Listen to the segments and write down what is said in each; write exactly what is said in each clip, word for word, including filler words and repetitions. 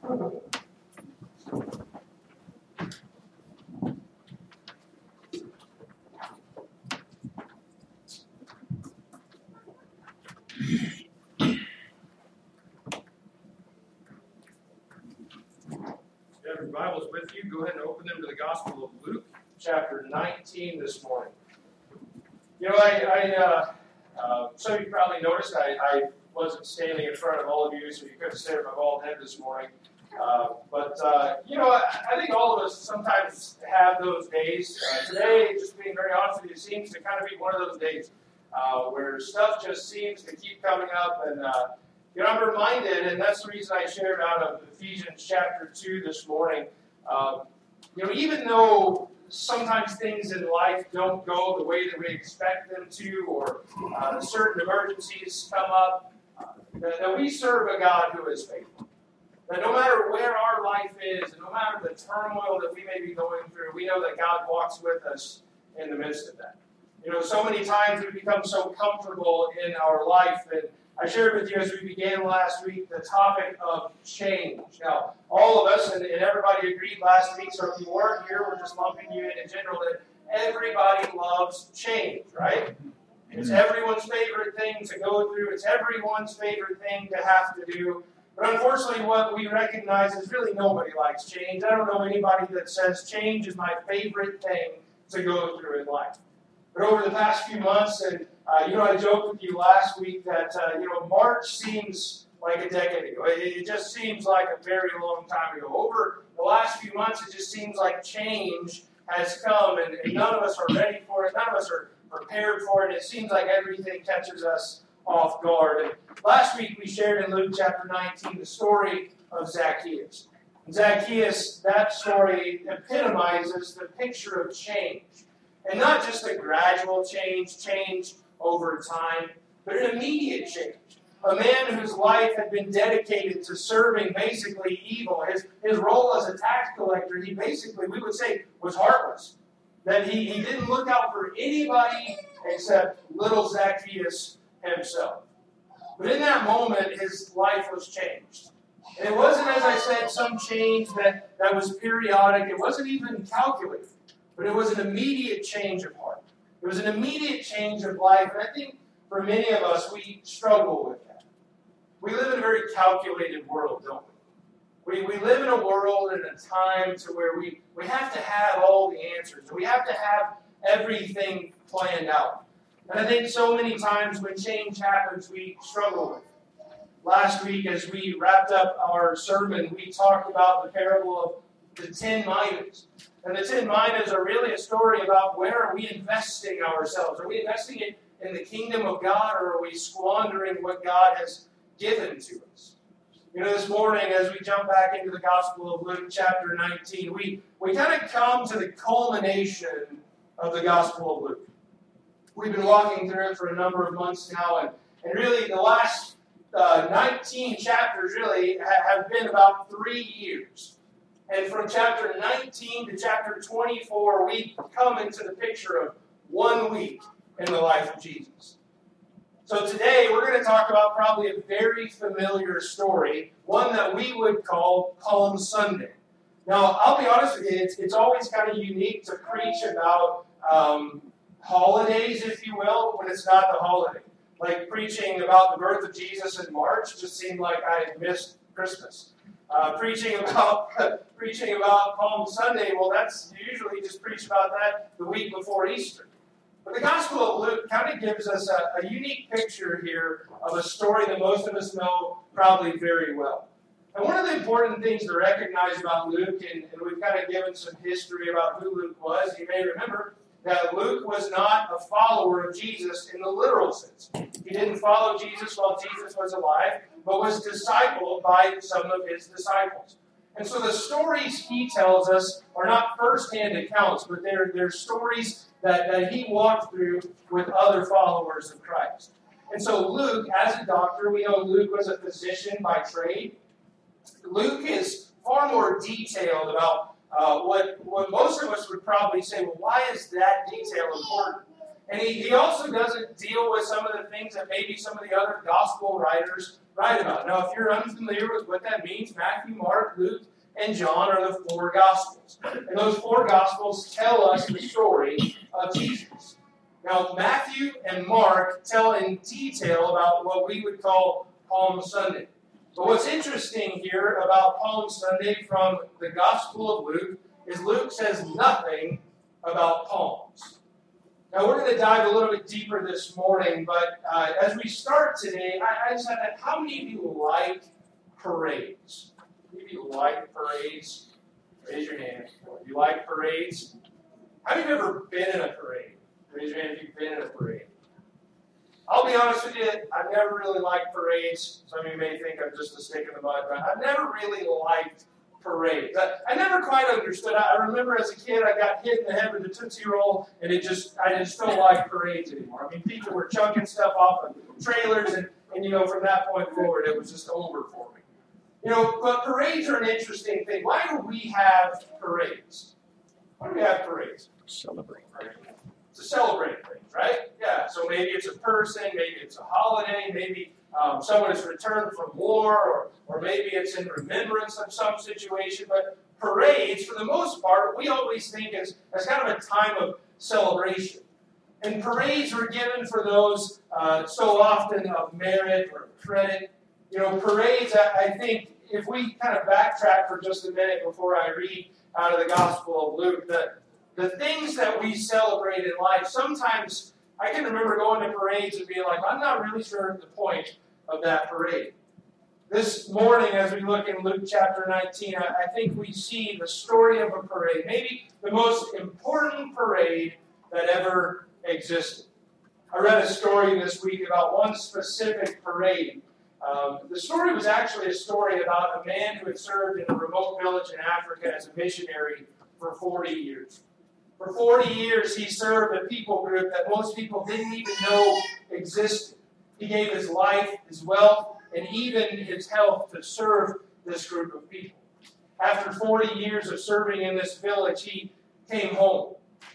Your Bibles with you, go ahead and open them to the Gospel of Luke, chapter nineteen this morning. You know, I, I uh, uh, some of you probably noticed I, I wasn't standing in front of all of you, so you couldn't stare at my bald head this morning. Uh, but, uh, you know, I, I think all of us sometimes have those days. Uh, today, just being very honest with you, seems to kind of be one of those days uh, where stuff just seems to keep coming up. And, uh, you know, I'm reminded, and that's the reason I shared out of Ephesians chapter two this morning. Um, you know, even though sometimes things in life don't go the way that we expect them to, or uh, certain emergencies come up, uh, that, that we serve a God who is faithful. That no matter where our life is, and no matter the turmoil that we may be going through, we know that God walks with us in the midst of that. You know, so many times we become so comfortable in our life, and I shared with you as we began last week the topic of change. Now, all of us, and, and everybody agreed last week, so if you weren't here, we're just lumping you in in general, that everybody loves change, right? It's everyone's favorite thing to go through. It's everyone's favorite thing to have to do. But unfortunately, what we recognize is really nobody likes change. I don't know anybody that says change is my favorite thing to go through in life. But over the past few months, and uh, you know, I joked with you last week that uh, you know March seems like a decade ago. It, it just seems like a very long time ago. Over the last few months, it just seems like change has come, and, and none of us are ready for it. None of us are prepared for it. It seems like everything catches us off guard. And last week we shared in Luke chapter nineteen the story of Zacchaeus. And Zacchaeus, that story epitomizes the picture of change. And not just a gradual change, change over time, but an immediate change. A man whose life had been dedicated to serving basically evil. His, his role as a tax collector, he basically, we would say, was heartless. That he, he didn't look out for anybody except little Zacchaeus himself. But in that moment, his life was changed. And it wasn't, as I said, some change that, that was periodic. It wasn't even calculated. But it was an immediate change of heart. It was an immediate change of life. And I think for many of us, we struggle with that. We live in a very calculated world, don't we? We, we live in a world and a time to where we, we have to have all the answers. We have to have everything planned out. And I think so many times when change happens, we struggle with it. Last week, as we wrapped up our sermon, we talked about the parable of the ten minas. And the ten minas are really a story about where are we investing ourselves? Are we investing it in the kingdom of God, or are we squandering what God has given to us? You know, this morning, as we jump back into the Gospel of Luke, chapter nineteen, we, we kind of come to the culmination of the Gospel of Luke. We've been walking through it for a number of months now, and, and really the last uh, nineteen chapters really ha- have been about three years. And from chapter nineteen to chapter twenty-four, we come into the picture of one week in the life of Jesus. So today, we're going to talk about probably a very familiar story, one that we would call Palm Sunday. Now, I'll be honest with you, it's, it's always kind of unique to preach about um, holidays, if you will, when it's not the holiday. Like preaching about the birth of Jesus in March just seemed like I had missed Christmas. Uh, preaching about preaching about Palm Sunday, well, that's you usually just preach about that the week before Easter. But the Gospel of Luke kind of gives us a, a unique picture here of a story that most of us know probably very well. And one of the important things to recognize about Luke, and, and we've kind of given some history about who Luke was, you may remember that Luke was not a follower of Jesus in the literal sense. He didn't follow Jesus while Jesus was alive, but was discipled by some of his disciples. And so the stories he tells us are not first-hand accounts, but they're, they're stories that, that he walked through with other followers of Christ. And so Luke, as a doctor, we know Luke was a physician by trade. Luke is far more detailed about uh, what, what most of us would probably say, well, why is that detail important? And he, he also doesn't deal with some of the things that maybe some of the other gospel writers write about. Now, if you're unfamiliar with what that means, Matthew, Mark, Luke, and John are the four Gospels. And those four Gospels tell us the story of Jesus. Now, Matthew and Mark tell in detail about what we would call Palm Sunday. But what's interesting here about Palm Sunday from the Gospel of Luke is Luke says nothing about palms. Now, we're going to dive a little bit deeper this morning, but uh, as we start today, I, I just have that. How many of you like parades? How many of you like parades? Raise your hand. Do you like parades? How many of you have ever been in a parade? Raise your hand if you've been in a parade. I'll be honest with you, I've never really liked parades. Some of you may think I'm just a stick in the mud, but I've never really liked parades. I, I never quite understood. I, I remember as a kid, I got hit in the head with a Tootsie Roll, and it just, I just don't like parades anymore. I mean, people were chunking stuff off of trailers, and, and you know, from that point forward, it was just over for me. You know, but parades are an interesting thing. Why do we have parades? Why do we have parades? Celebrate. To celebrate things, right? Yeah, so maybe it's a person, maybe it's a holiday, maybe um, someone has returned from war, or, or maybe it's in remembrance of some situation. But parades, for the most part, we always think as, as kind of a time of celebration. And parades were given for those uh, so often of merit or credit. You know, parades, I, I think, if we kind of backtrack for just a minute before I read out of the Gospel of Luke, the The things that we celebrate in life, sometimes I can remember going to parades and being like, I'm not really sure of the point of that parade. This morning, as we look in Luke chapter nineteen, I, I think we see the story of a parade, maybe the most important parade that ever existed. I read a story this week about one specific parade. Um, the story was actually a story about a man who had served in a remote village in Africa as a missionary for forty years. For forty years, he served a people group that most people didn't even know existed. He gave his life, his wealth, and even his health to serve this group of people. After forty years of serving in this village, he came home.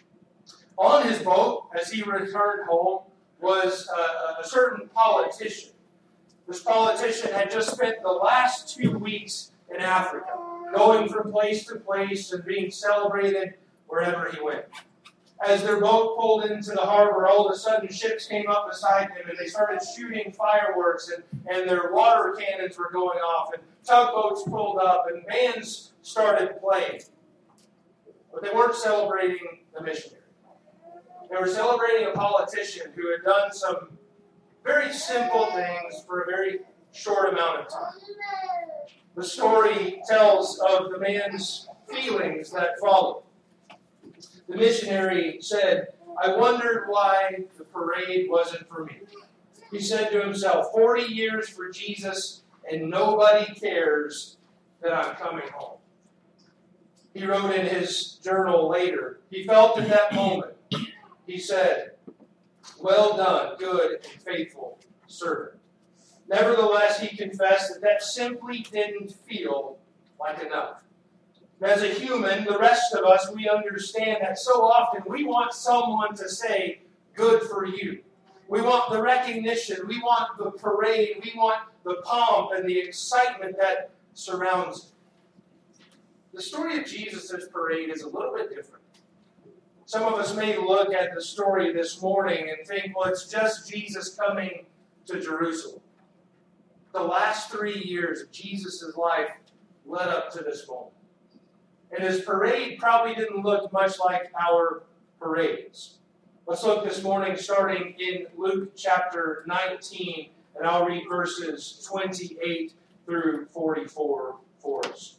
On his boat, as he returned home, was a, a certain politician. This politician had just spent the last two weeks in Africa, going from place to place and being celebrated wherever he went. As their boat pulled into the harbor, all of a sudden ships came up beside them and they started shooting fireworks, and, and their water cannons were going off, and tugboats pulled up and bands started playing. But they weren't celebrating the missionary. They were celebrating a politician who had done some very simple things for a very short amount of time. The story tells of the man's feelings that followed. The missionary said, I wondered why the parade wasn't for me. He said to himself, forty years for Jesus and nobody cares that I'm coming home. He wrote in his journal later, he felt in that moment, he said, well done, good and faithful servant. Nevertheless, he confessed that that simply didn't feel like enough. As a human, the rest of us, we understand that so often we want someone to say, good for you. We want the recognition. We want the parade. We want the pomp and the excitement that surrounds it. The story of Jesus' parade is a little bit different. Some of us may look at the story this morning and think, well, it's just Jesus coming to Jerusalem. The last three years of Jesus' life led up to this moment. And his parade probably didn't look much like our parades. Let's look this morning starting in Luke chapter nineteen, and I'll read verses twenty-eight through forty-four for us.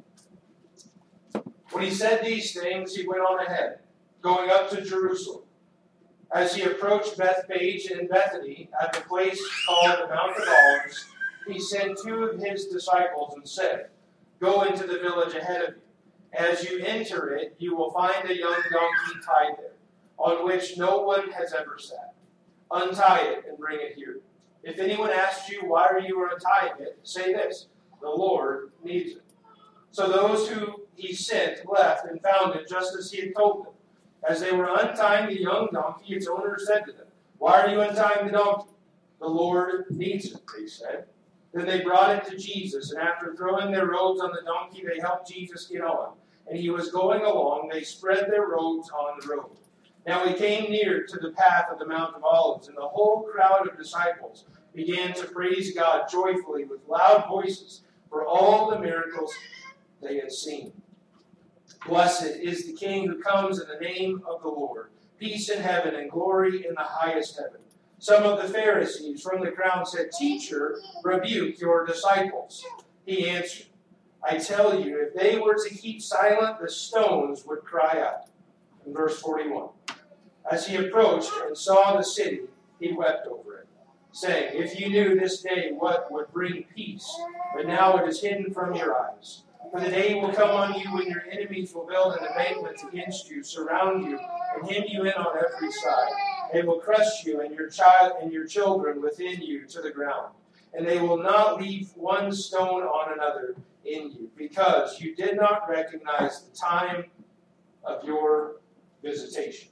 When he said these things, he went on ahead, going up to Jerusalem. As he approached Bethphage and Bethany, at the place called the Mount of Olives, he sent two of his disciples and said, go into the village ahead of you. As you enter it, you will find a young donkey tied there, on which no one has ever sat. Untie it and bring it here. If anyone asks you, why are you untying it, say this, the Lord needs it. So those who he sent left and found it just as he had told them. As they were untying the young donkey, its owner said to them, "Why are you untying the donkey?" "The Lord needs it," they said. Then they brought it to Jesus, and after throwing their robes on the donkey, they helped Jesus get on. And he was going along, they spread their robes on the road. Now he came near to the path of the Mount of Olives, and the whole crowd of disciples began to praise God joyfully with loud voices for all the miracles they had seen. "Blessed is the King who comes in the name of the Lord. Peace in heaven and glory in the highest heaven." Some of the Pharisees from the crowd said, "Teacher, rebuke your disciples." He answered, "I tell you, if they were to keep silent, the stones would cry out." In verse forty-one, as he approached and saw the city, he wept over it, saying, "If you knew this day what would bring peace, but now it is hidden from your eyes. For the day will come on you when your enemies will build an embankment against you, surround you, and hem you in on every side. They will crush you and your child and your children within you to the ground, and they will not leave one stone on another in you, because you did not recognize the time of your visitation."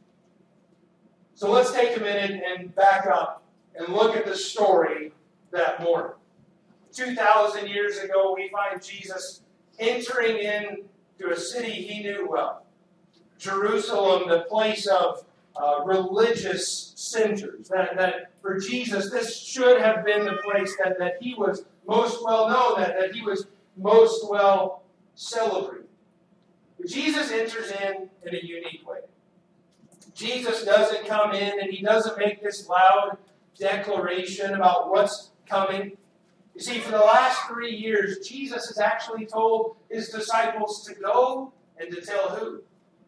So let's take a minute and back up and look at the story that morning. two thousand years ago, we find Jesus entering into a city he knew well. Jerusalem, the place of uh, religious centers. That, that for Jesus, this should have been the place that, that he was most well known, that, that he was most well celebrated. But Jesus enters in in a unique way. Jesus doesn't come in and he doesn't make this loud declaration about what's coming. You see, for the last three years, Jesus has actually told his disciples to go and to tell who?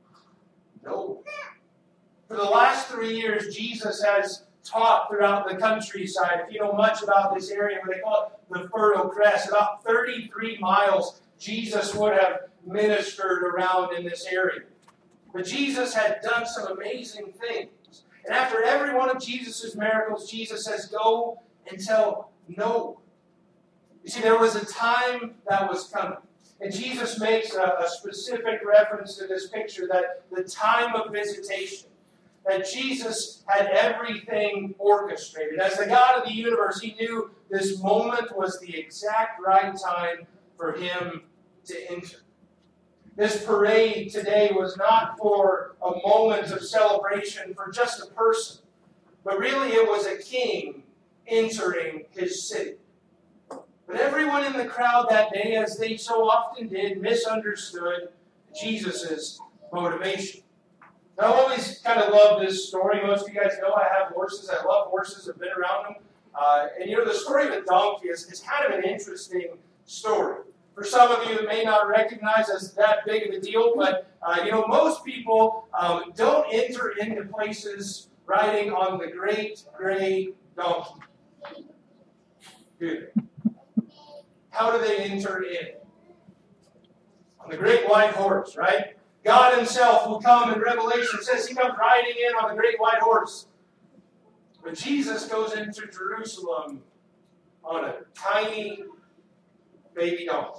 No. For the last three years, Jesus has taught throughout the countryside. If you know much about this area, what they call it the Fertile Crest, about thirty-three miles, Jesus would have ministered around in this area. But Jesus had done some amazing things. And after every one of Jesus' miracles, Jesus says, "Go and tell no." You see, there was a time that was coming. And Jesus makes a, a specific reference to this picture, that the time of visitation, that Jesus had everything orchestrated. As the God of the universe, he knew this moment was the exact right time for him to enter. This parade today was not for a moment of celebration for just a person, but really it was a king entering his city. But everyone in the crowd that day, as they so often did, misunderstood Jesus' motivation. Now, I always kind of love this story. Most of you guys know I have horses. I love horses. I've been around them. Uh, and you know, the story of the donkey is, is kind of an interesting story. For some of you, it may not recognize as that big of a deal, but uh, you know, most people um, don't enter into places riding on the great gray donkey. Good. How do they enter in? On the great white horse, right? God himself will come in Revelation. It says he comes riding in on the great white horse. But Jesus goes into Jerusalem on a tiny baby donkey.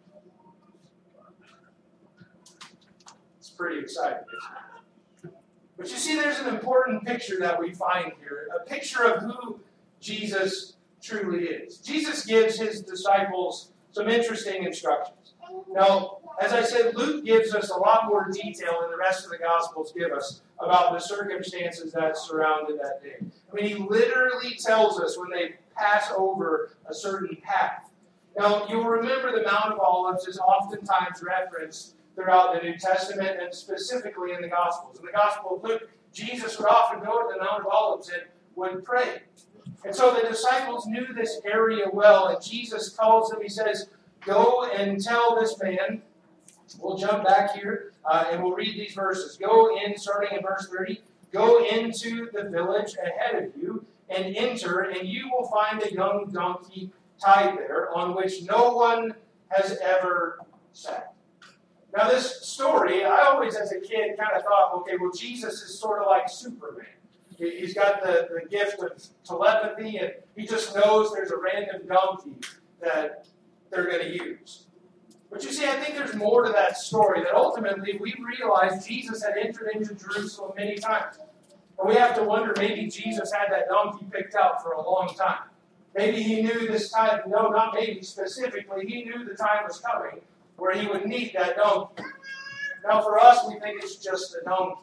It's pretty exciting, isn't it? But you see, there's an important picture that we find here. A picture of who Jesus truly is. Jesus gives his disciples some interesting instructions. Now, as I said, Luke gives us a lot more detail than the rest of the Gospels give us about the circumstances that surrounded that day. I mean, he literally tells us when they pass over a certain path. Now, you'll remember the Mount of Olives is oftentimes referenced throughout the New Testament and specifically in the Gospels. In the Gospel of Luke, Jesus would often go to the Mount of Olives and would pray. And so the disciples knew this area well, and Jesus calls them, he says, "Go and tell this man." We'll jump back here, uh, and we'll read these verses. Go in, starting in verse thirty, "Go into the village ahead of you, and enter, and you will find a young donkey tied there, on which no one has ever sat." Now this story, I always as a kid kind of thought, okay, well Jesus is sort of like Superman. He's got the, the gift of telepathy, and he just knows there's a random donkey that they're going to use. But you see, I think there's more to that story, that ultimately we realize Jesus had entered into Jerusalem many times. And we have to wonder, maybe Jesus had that donkey picked out for a long time. Maybe he knew this time, no, not maybe, specifically, he knew the time was coming where he would need that donkey. Now for us, we think it's just a donkey.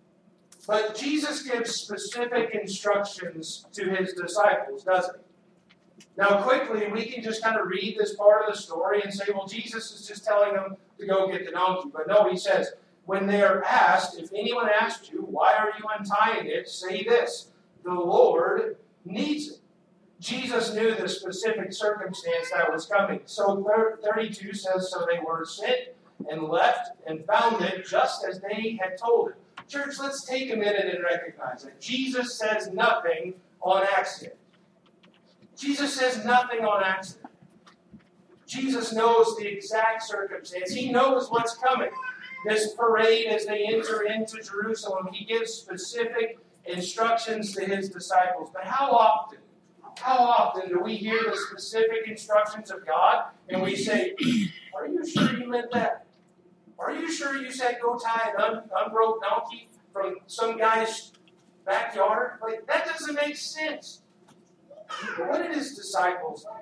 But Jesus gives specific instructions to his disciples, doesn't he? Now quickly, we can just kind of read this part of the story and say, well, Jesus is just telling them to go get the donkey. But no, he says, when they are asked, if anyone asks you, why are you untying it, say this, the Lord needs it. Jesus knew the specific circumstance that was coming. So thirty-two says, so they were sent and left and found it just as they had told him. Church, let's take a minute and recognize that Jesus says nothing on accident. Jesus says nothing on accident. Jesus knows the exact circumstance. He knows what's coming. This parade, as they enter into Jerusalem, he gives specific instructions to his disciples. But how often, how often do we hear the specific instructions of God and we say, are you sure you meant that? Are you sure you said go tie an un- unbroke donkey from some guy's backyard? Like, that doesn't make sense. But what did his disciples do?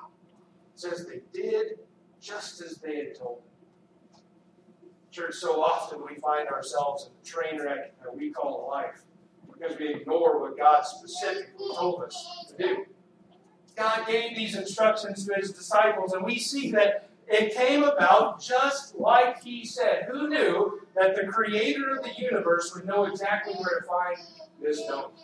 It says they did just as they had told him. Church, so often we find ourselves in the train wreck that we call life because we ignore what God specifically told us to do. God gave these instructions to his disciples, and we see that it came about just like he said. Who knew that the creator of the universe would know exactly where to find this donkey?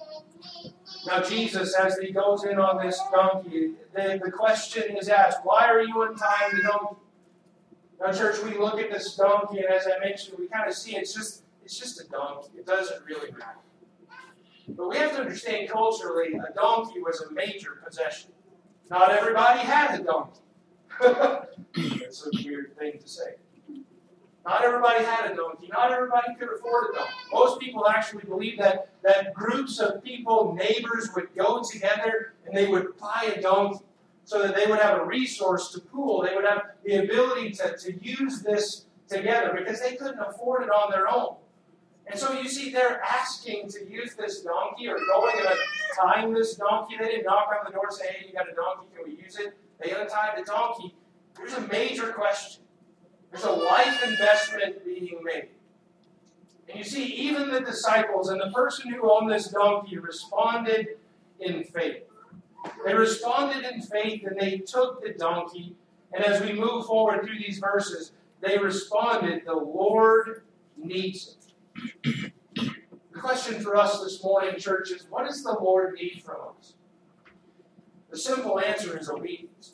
Now Jesus, as he goes in on this donkey, the, the question is asked, why are you untying the donkey? Now church, we look at this donkey, and as I mentioned, we kind of see it's just, it's just a donkey. It doesn't really matter. But we have to understand culturally, a donkey was a major possession. Not everybody had a donkey. That's a weird thing to say. Not everybody had a donkey. Not everybody could afford a donkey. Most people actually believe that, that groups of people, neighbors, would go together and they would buy a donkey so that they would have a resource to pool. They would have the ability to, to use this together because they couldn't afford it on their own. And so you see, they're asking to use this donkey or going and tying this donkey. They didn't knock on the door and say, hey, you got a donkey, can we use it? They untied the donkey. There's a major question. There's a life investment being made. And you see, even the disciples and the person who owned this donkey responded in faith. They responded in faith and they took the donkey. And as we move forward through these verses, they responded, the Lord needs it. The question for us this morning, church, is what does the Lord need from us? The simple answer is obedience.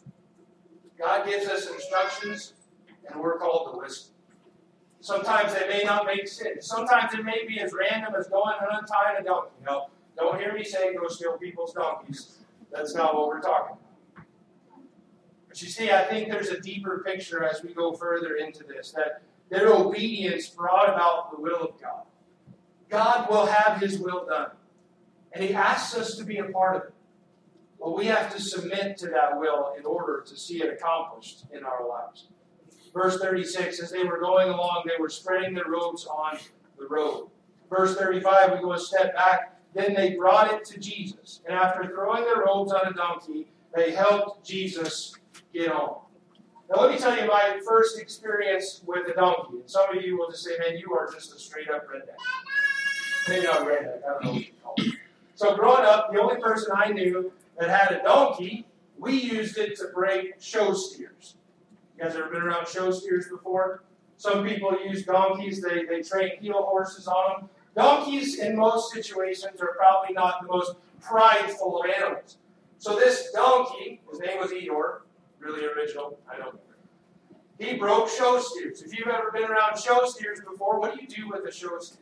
God gives us instructions, and we're called to listen. Sometimes they may not make sense. Sometimes it may be as random as going and untying a donkey. No, don't hear me say go steal people's donkeys. That's not what we're talking about. But you see, I think there's a deeper picture as we go further into this, that their obedience brought about the will of God. God will have his will done. And he asks us to be a part of it. Well, we have to submit to that will in order to see it accomplished in our lives. Verse thirty-six, as they were going along, they were spreading their robes on the road. Verse thirty-five, we go a step back. Then they brought it to Jesus. And after throwing their robes on a donkey, they helped Jesus get on. Now, let me tell you my first experience with a donkey. And some of you will just say, man, you are just a straight-up redneck. Maybe not redneck. I don't know what you call it. So growing up, the only person I knew that had a donkey, we used it to break show steers. You guys ever been around show steers before? Some people use donkeys. They, they train heel horses on them. Donkeys, in most situations, are probably not the most prideful of animals. So this donkey, his name was Eeyore, really original, I know. He broke show steers. If you've ever been around show steers before, what do you do with a show steer?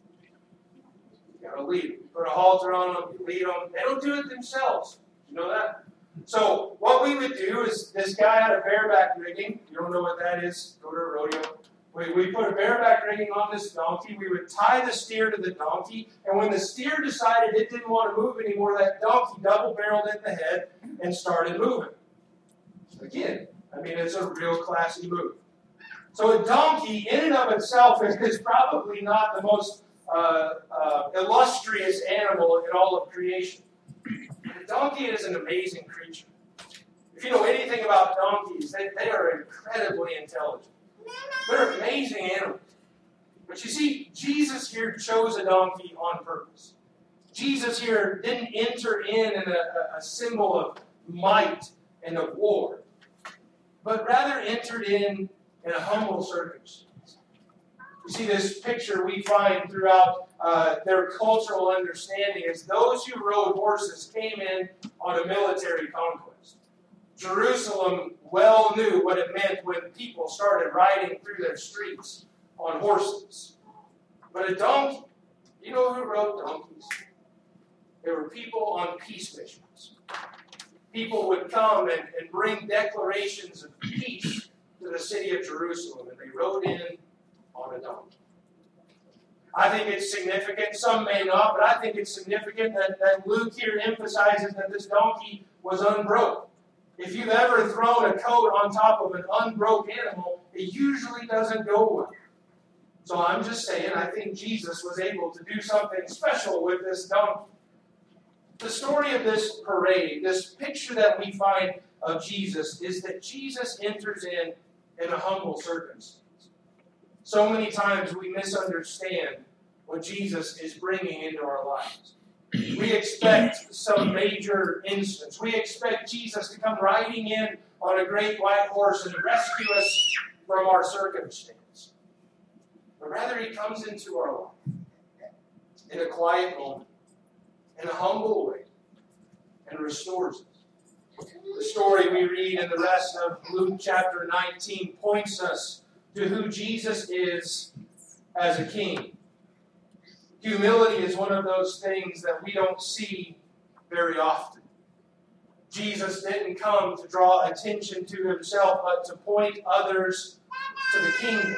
You gotta lead them. You put a halter on them, you lead them. They don't do it themselves. You know that? So what we would do is, this guy had a bareback rigging. You don't know what that is? Go to a rodeo. We, we put a bareback rigging on this donkey. We would tie the steer to the donkey. And when the steer decided it didn't want to move anymore, that donkey double-barreled in the head and started moving. Again, I mean, it's a real classy move. So a donkey, in and of itself, is, is probably not the most uh, uh, illustrious animal in all of creation. A donkey is an amazing creature. If you know anything about donkeys, they, they are incredibly intelligent. They're amazing animals. But you see, Jesus here chose a donkey on purpose. Jesus here didn't enter in in a, a symbol of might and of war, but rather entered in in a humble circumstance. You see, this picture we find throughout uh, their cultural understanding is those who rode horses came in on a military conquest. Jerusalem well knew what it meant when people started riding through their streets on horses. But a donkey, you know who rode donkeys? There were people on peace missions. People would come and, and bring declarations of peace to the city of Jerusalem, and they rode in on a donkey. I think it's significant, some may not, but I think it's significant that, that Luke here emphasizes that this donkey was unbroken. If you've ever thrown a coat on top of an unbroken animal, it usually doesn't go well. So I'm just saying, I think Jesus was able to do something special with this donkey. The story of this parade, this picture that we find of Jesus, is that Jesus enters in in a humble circumstance. So many times we misunderstand what Jesus is bringing into our lives. We expect some major instance. We expect Jesus to come riding in on a great white horse and rescue us from our circumstance. But rather, he comes into our life in a quiet moment, in a humble way, and restores us. The story we read in the rest of Luke chapter nineteen points us to who Jesus is as a king. Humility is one of those things that we don't see very often. Jesus didn't come to draw attention to himself, but to point others to the kingdom.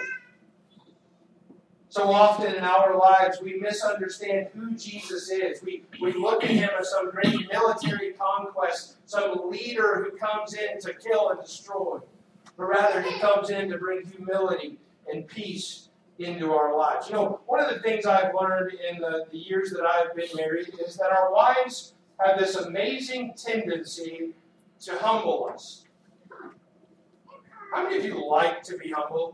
So often in our lives, we misunderstand who Jesus is. We, we look at him as some great military conquest, some leader who comes in to kill and destroy. But rather, he comes in to bring humility and peace into our lives. You know, one of the things I've learned in the, the years that I've been married is that our wives have this amazing tendency to humble us. How many of you like to be humbled?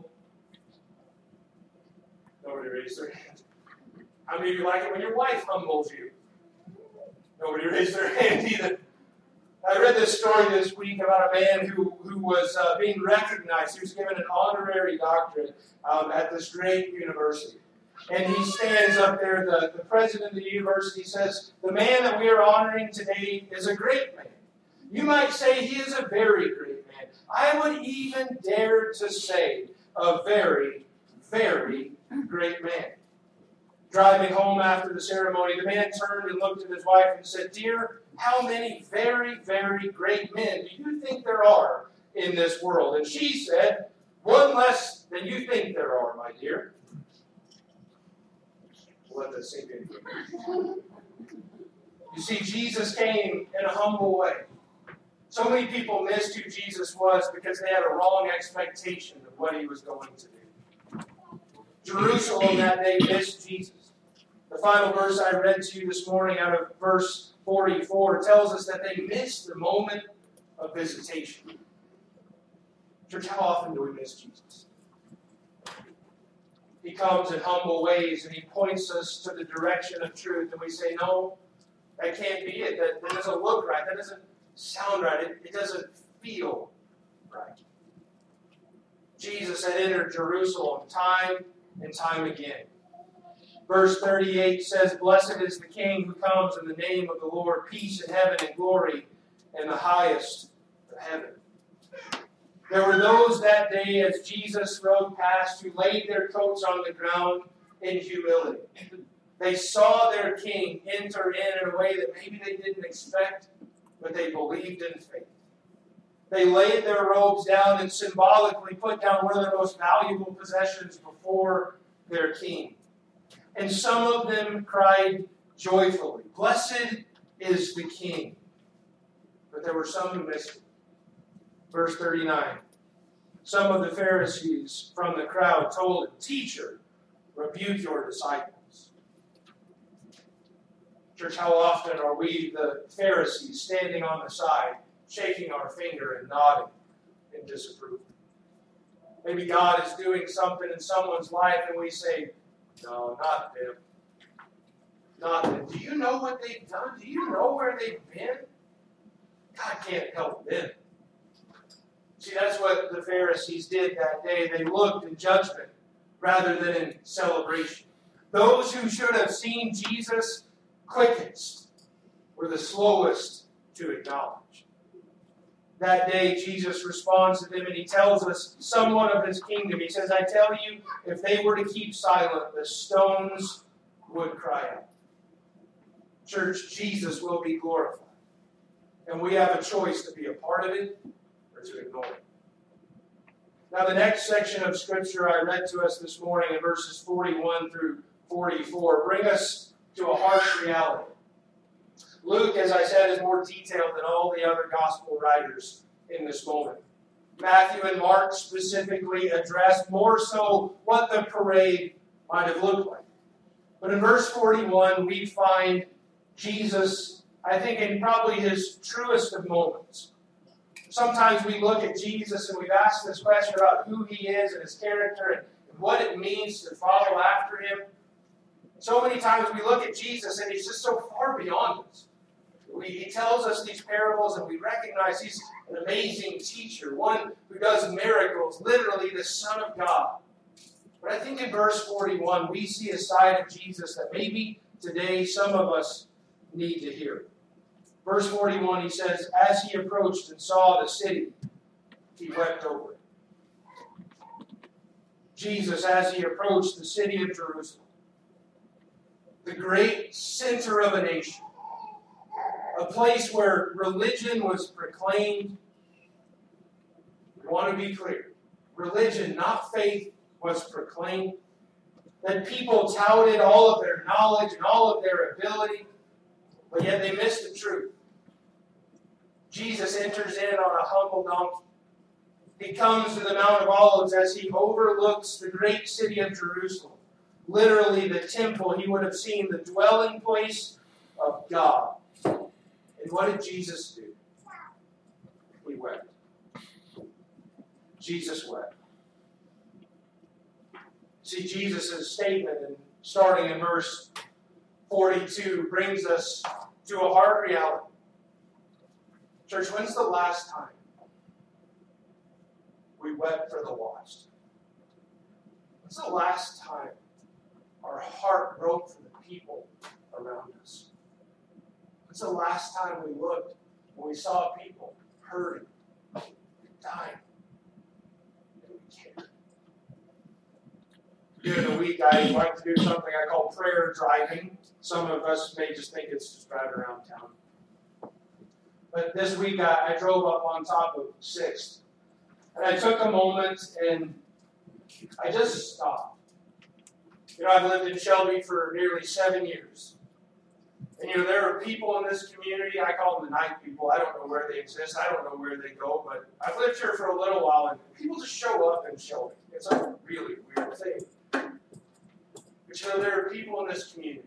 Nobody raised their hand. How many of you like it when your wife humbles you? Nobody raised their hand either. I read this story this week about a man who, who was uh, being recognized. He was given an honorary doctorate um, at this great university. And he stands up there, the, the president of the university says, "The man that we are honoring today is a great man. You might say he is a very great man. I would even dare to say a very, very great man." Driving home after the ceremony, the man turned and looked at his wife and said, "Dear, how many very, very great men do you think there are in this world?" And she said, "One less than you think there are, my dear." We'll let that sink in. You see, Jesus came in a humble way. So many people missed who Jesus was because they had a wrong expectation of what he was going to do. Jerusalem that day missed Jesus. The final verse I read to you this morning out of verse forty-four tells us that they missed the moment of visitation. Church, how often do we miss Jesus? He comes in humble ways and he points us to the direction of truth, and we say, "No, that can't be it. That, that doesn't look right. That doesn't sound right. It, it doesn't feel right." Jesus had entered Jerusalem time and time again. Verse thirty-eight says, "Blessed is the King who comes in the name of the Lord, peace in heaven and glory in the highest of heaven." There were those that day as Jesus rode past who laid their coats on the ground in humility. They saw their King enter in in a way that maybe they didn't expect, but they believed in faith. They laid their robes down and symbolically put down one of their most valuable possessions before their King. And some of them cried joyfully, "Blessed is the King." But there were some who missed it. Verse thirty-nine, Some of the Pharisees from the crowd told him, "Teacher, rebuke your disciples." Church, how often are we, the Pharisees, standing on the side, shaking our finger and nodding in disapproval? Maybe God is doing something in someone's life and we say, "No, not them. Not them. Do you know what they've done? Do you know where they've been? God can't help them." See, that's what the Pharisees did that day. They looked in judgment rather than in celebration. Those who should have seen Jesus quickest were the slowest to acknowledge. That day, Jesus responds to them and he tells us somewhat of his kingdom. He says, "I tell you, if they were to keep silent, the stones would cry out." Church, Jesus will be glorified. And we have a choice to be a part of it or to ignore it. Now, the next section of Scripture I read to us this morning in verses forty-one through forty-four bring us to a harsh reality. Luke, as I said, is more detailed than all the other gospel writers in this moment. Matthew and Mark specifically address more so what the parade might have looked like. But in verse forty-one, we find Jesus, I think, in probably his truest of moments. Sometimes we look at Jesus and we've asked this question about who he is and his character and what it means to follow after him. So many times we look at Jesus and he's just so far beyond us. We, he tells us these parables and we recognize he's an amazing teacher, one who does miracles, literally the Son of God. But I think in verse forty-one we see a side of Jesus that maybe today some of us need to hear. Verse forty-one, he says, "As he approached and saw the city, he wept over it." Jesus, as he approached the city of Jerusalem, the great center of a nation, a place where religion was proclaimed. We want to be clear. Religion, not faith, was proclaimed. That people touted all of their knowledge and all of their ability, but yet they missed the truth. Jesus enters in on a humble donkey. He comes to the Mount of Olives as he overlooks the great city of Jerusalem. Literally the temple, he would have seen the dwelling place of God. And what did Jesus do? He wept. Jesus wept. See, Jesus' statement, in, starting in verse forty-two, brings us to a hard reality. Church, when's the last time we wept for the lost? When's the last time our heart broke for the people around us? When's the last time we looked when we saw people hurting, dying, and we cared? During the week, I like to do something I call prayer driving. Some of us may just think it's just driving around town. But this week, I, I drove up on top of sixth. And I took a moment and I just stopped. You know, I've lived in Shelby for nearly seven years. And, you know, there are people in this community, I call them the night people. I don't know where they exist. I don't know where they go. But I've lived here for a little while, and people just show up in Shelby. It's a really weird thing. But, you know, there are people in this community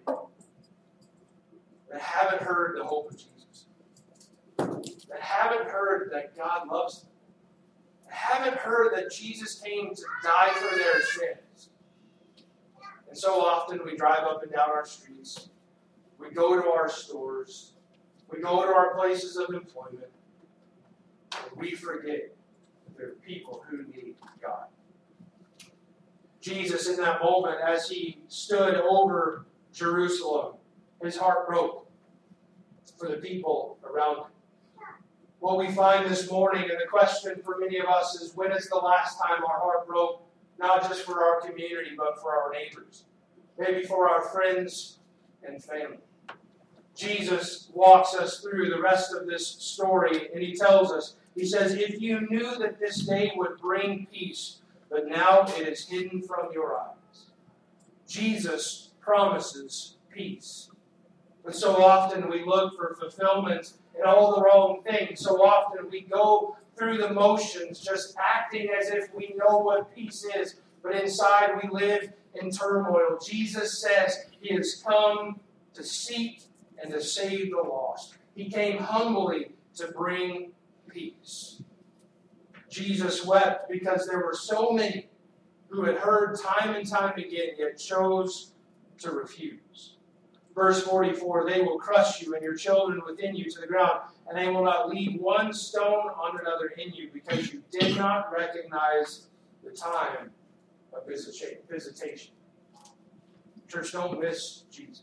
that haven't heard the hope of Jesus. That haven't heard that God loves them. That haven't heard that Jesus came to die for their sins. And so often we drive up and down our streets. We go to our stores. We go to our places of employment. And we forget that there are people who need God. Jesus, in that moment, as he stood over Jerusalem, his heart broke for the people around him. What we find this morning, and the question for many of us is, when is the last time our heart broke, not just for our community, but for our neighbors? Maybe for our friends and family. Jesus walks us through the rest of this story, and he tells us, he says, "If you knew that this day would bring peace, but now it is hidden from your eyes." Jesus promises peace. But so often we look for fulfillment in all the wrong things. So often we go through the motions, just acting as if we know what peace is, but inside we live in turmoil. Jesus says he has come to seek and to save the lost. He came humbly to bring peace. Jesus wept because there were so many who had heard time and time again, yet chose to refuse. Verse forty-four, they will crush you and your children within you to the ground, and they will not leave one stone on another in you, because you did not recognize the time of visitation. Church, don't miss Jesus.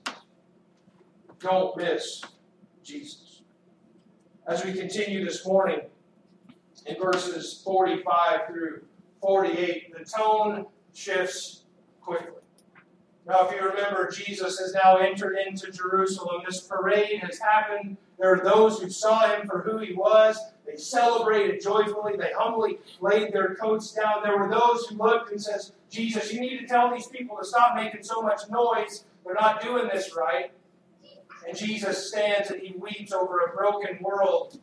Don't miss Jesus. As we continue this morning, in verses forty-five through forty-eight, the tone shifts quickly. Now, if you remember, Jesus has now entered into Jerusalem. This parade has happened. There are those who saw him for who he was. They celebrated joyfully. They humbly laid their coats down. There were those who looked and said, Jesus, you need to tell these people to stop making so much noise. They're not doing this right. And Jesus stands and he weeps over a broken world.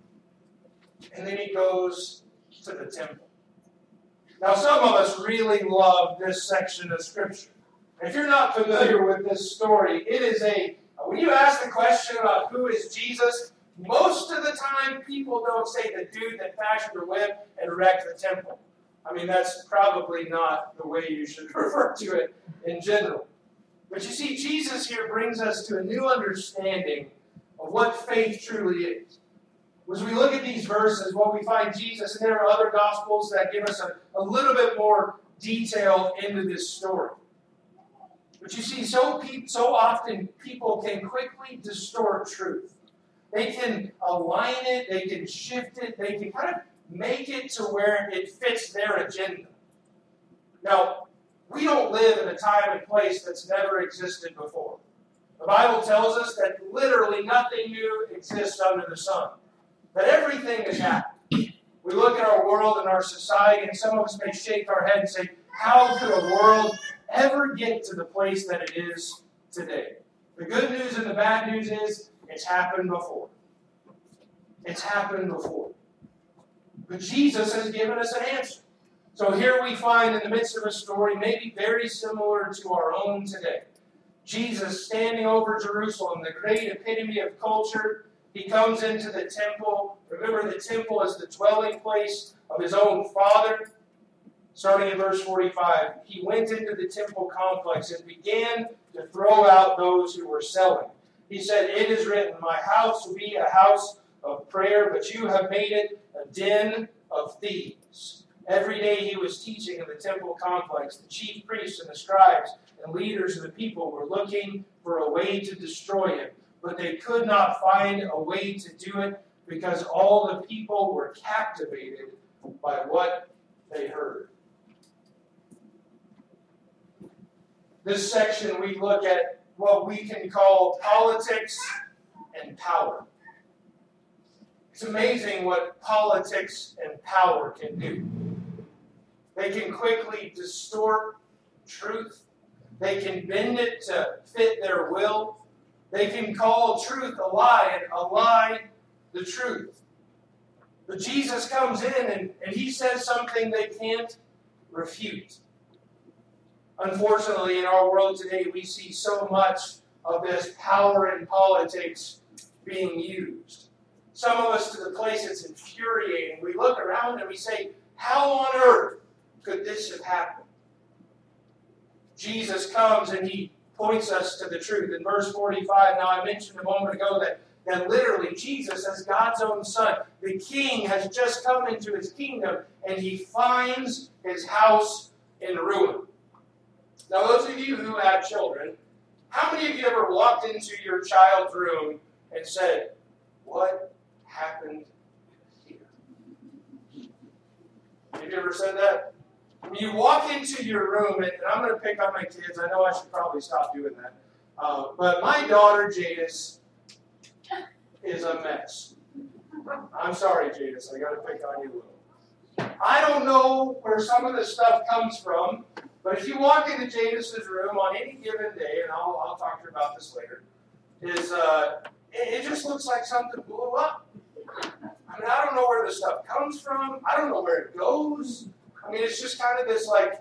And then he goes to the temple. Now, some of us really love this section of Scripture. If you're not familiar with this story, it is a, when you ask the question about who is Jesus, most of the time people don't say the dude that fashioned a whip and wrecked the temple. I mean, that's probably not the way you should refer to it in general. But you see, Jesus here brings us to a new understanding of what faith truly is. As we look at these verses, what we find Jesus, and there are other Gospels that give us a, a little bit more detail into this story. But you see, so, pe- so often people can quickly distort truth. They can align it, they can shift it, they can kind of make it to where it fits their agenda. Now, we don't live in a time and place that's never existed before. The Bible tells us that literally nothing new exists under the sun. That everything has happened. We look at our world and our society, and some of us may shake our head and say, how could a world ever get to the place that it is today? The good news and the bad news is, it's happened before. It's happened before. But Jesus has given us an answer. So here we find in the midst of a story maybe very similar to our own today. Jesus standing over Jerusalem, the great epitome of culture. He comes into the temple. Remember, the temple is the dwelling place of his own Father. Starting in verse forty-five, he went into the temple complex and began to throw out those who were selling. He said, it is written, my house will be a house of prayer, but you have made it a den of thieves. Every day he was teaching in the temple complex. The chief priests and the scribes and leaders of the people were looking for a way to destroy him. But they could not find a way to do it because all the people were captivated by what they heard. This section we look at what we can call politics and power. It's amazing what politics and power can do. They can quickly distort truth. They can bend it to fit their will. They can call truth a lie and a lie the truth. But Jesus comes in and, and he says something they can't refute. Unfortunately, in our world today, we see so much of this power in politics being used. Some of us to the place it's infuriating. We look around and we say, how on earth could this have happened? Jesus comes and he points us to the truth. In verse forty-five, now I mentioned a moment ago that, that literally Jesus, as God's own Son, the King, has just come into his kingdom and he finds his house in ruin. Now, those of you who have children, how many of you ever walked into your child's room and said, what happened here? Have you ever said that? When you walk into your room, and I'm going to pick on my kids. I know I should probably stop doing that. Uh, but my daughter, Jadis, is a mess. I'm sorry, Jadis. I got to pick on you a little. I don't know where some of this stuff comes from, but if you walk into Jadis's room on any given day, and I'll, I'll talk to her about this later, is uh, it, it just looks like something blew up. I mean, I don't know where this stuff comes from. I don't know where it goes. I mean, it's just kind of this like,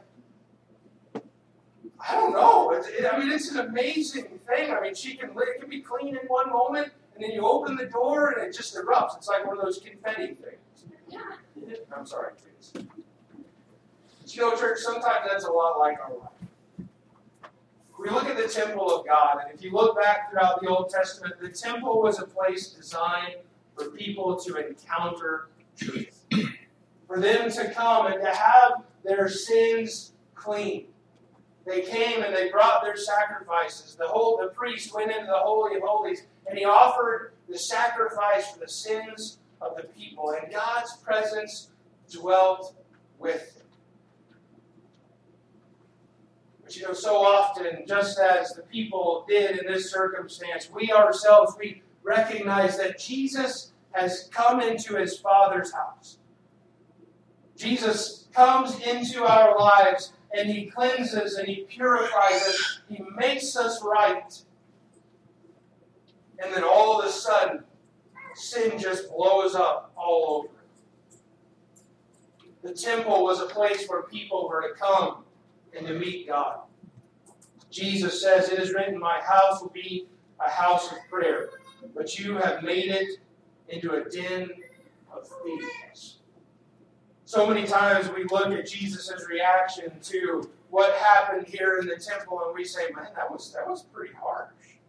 I don't know. It, it, I mean, it's an amazing thing. I mean, she can, it can be clean in one moment, and then you open the door, and it just erupts. It's like one of those confetti things. I'm sorry, please. But you know, church, sometimes that's a lot like our life. We look at the temple of God, and if you look back throughout the Old Testament, the temple was a place designed for people to encounter truth. For them to come and to have their sins clean. They came and they brought their sacrifices. The whole the priest went into the Holy of Holies, and he offered the sacrifice for the sins of the people. And God's presence dwelt with them. But you know, so often, just as the people did in this circumstance, we ourselves, we recognize that Jesus has come into his Father's house. Jesus comes into our lives, and he cleanses and he purifies us. He makes us right. And then all of a sudden, sin just blows up all over it. The temple was a place where people were to come and to meet God. Jesus says, "It is written, my house will be a house of prayer, but you have made it into a den of thieves." So many times we look at Jesus' reaction to what happened here in the temple, and we say, man, that was, that was pretty harsh.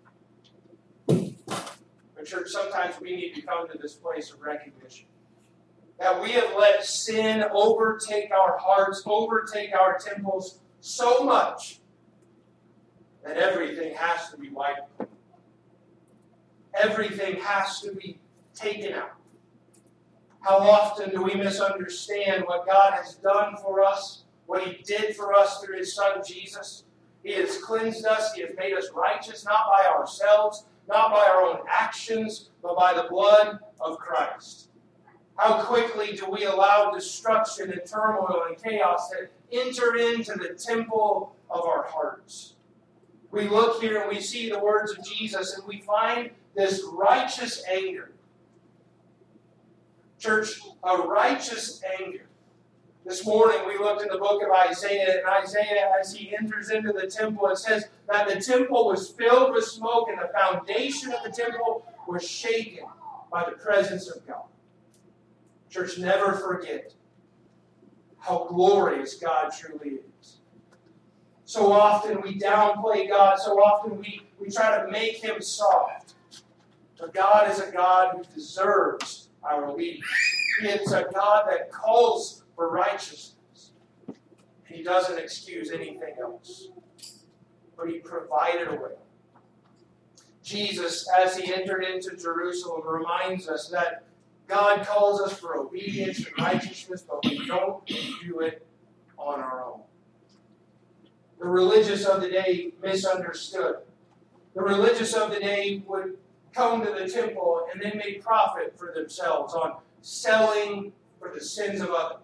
But church, sometimes we need to come to this place of recognition that we have let sin overtake our hearts, overtake our temples so much that everything has to be wiped out. Everything has to be taken out. How often do we misunderstand what God has done for us, what he did for us through his Son Jesus? He has cleansed us. He has made us righteous, not by ourselves, not by our own actions, but by the blood of Christ. How quickly do we allow destruction and turmoil and chaos to enter into the temple of our hearts? We look here and we see the words of Jesus, and we find this righteous anger. Church, a righteous anger. This morning we looked in the book of Isaiah, and Isaiah, as he enters into the temple, it says that the temple was filled with smoke, and the foundation of the temple was shaken by the presence of God. Church, never forget how glorious God truly is. So often we downplay God. So often we, we try to make him soft. But God is a God who deserves our obedience. He is a God that calls for righteousness. He doesn't excuse anything else. But he provided a way. Jesus, as he entered into Jerusalem, reminds us that God calls us for obedience and righteousness, but we don't do it on our own. The religious of the day misunderstood. The religious of the day would come to the temple and then make profit for themselves on selling for the sins of others.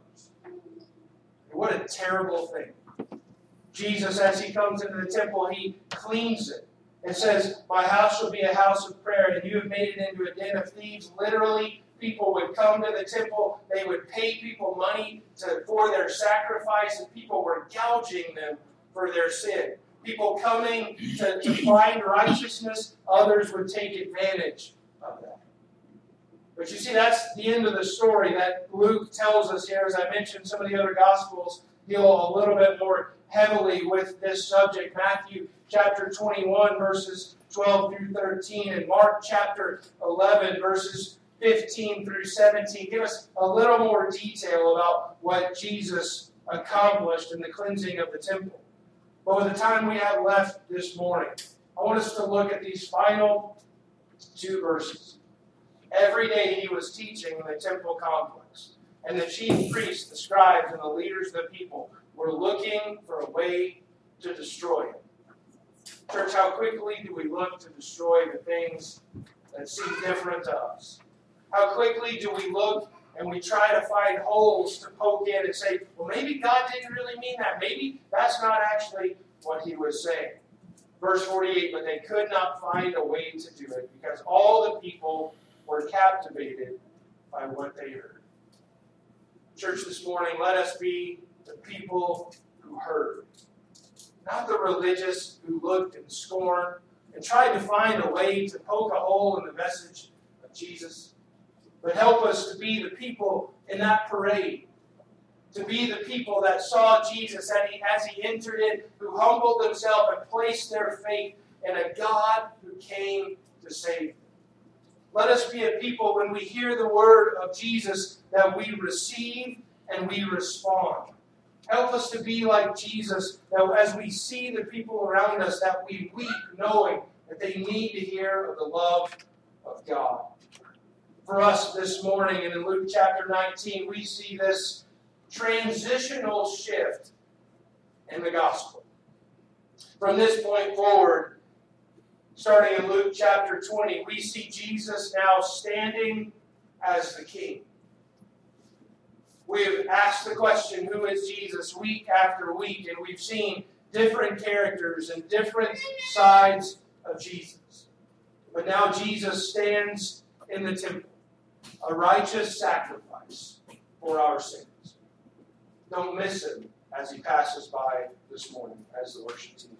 What a terrible thing. Jesus, as he comes into the temple, he cleans it. It says, my house shall be a house of prayer, and you have made it into a den of thieves. Literally, people would come to the temple. They would pay people money to, for their sacrifice, and people were gouging them for their sin. People coming to, to find righteousness, others would take advantage of that. But you see, that's the end of the story that Luke tells us here. As I mentioned, some of the other Gospels deal a little bit more heavily with this subject. Matthew chapter twenty-one, verses twelve through thirteen, and Mark chapter eleven, verses fifteen through seventeen give us a little more detail about what Jesus accomplished in the cleansing of the temple. But with the time we have left this morning, I want us to look at these final two verses. Every day he was teaching in the temple complex, and the chief priests, the scribes, and the leaders of the people were looking for a way to destroy him. Church, how quickly do we look to destroy the things that seem different to us? How quickly do we look and we try to find holes to poke in and say, well, maybe God didn't really mean that. Maybe that's not actually what he was saying. Verse forty-eight, but they could not find a way to do it because all the people were captivated by what they heard. Church, this morning, let us be the people who heard. Not the religious who looked in scorn and tried to find a way to poke a hole in the message of Jesus. But help us to be the people in that parade. To be the people that saw Jesus as he, as he entered in, who humbled themselves and placed their faith in a God who came to save them. Let us be a people, when we hear the word of Jesus, that we receive and we respond. Help us to be like Jesus, that as we see the people around us, that we weep knowing that they need to hear of the love of God. For us this morning, and in Luke chapter nineteen, we see this transitional shift in the gospel. From this point forward, starting in Luke chapter twenty, we see Jesus now standing as the King. We've asked the question, who is Jesus, week after week, and we've seen different characters and different sides of Jesus. But now Jesus stands in the temple, a righteous sacrifice for our sins. Don't miss him as he passes by this morning as the worship team